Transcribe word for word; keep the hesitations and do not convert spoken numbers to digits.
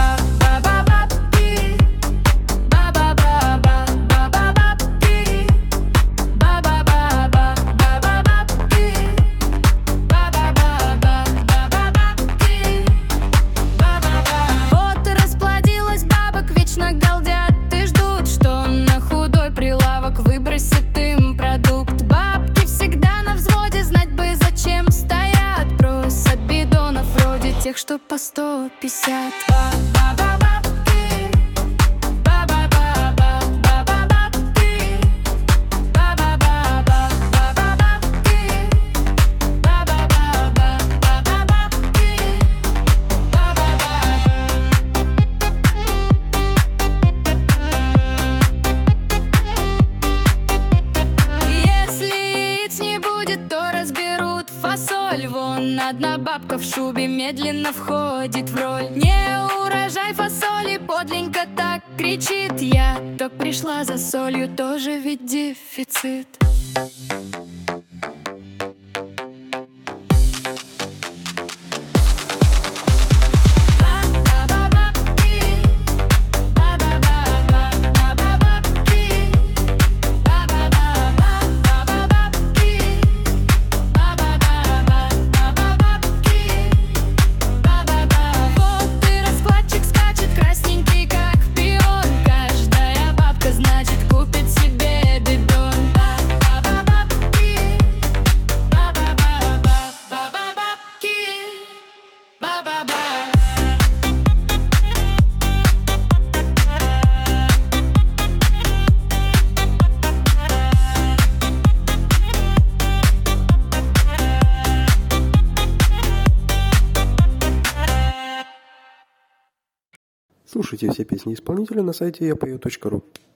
Тех, что по сто пятьдесят. Вон одна бабка в шубе медленно входит в роль. Не урожай фасоли, подленько так кричит. Я только пришла за солью, тоже ведь дефицит. Слушайте все песни исполнителя на сайте я пою точка ру.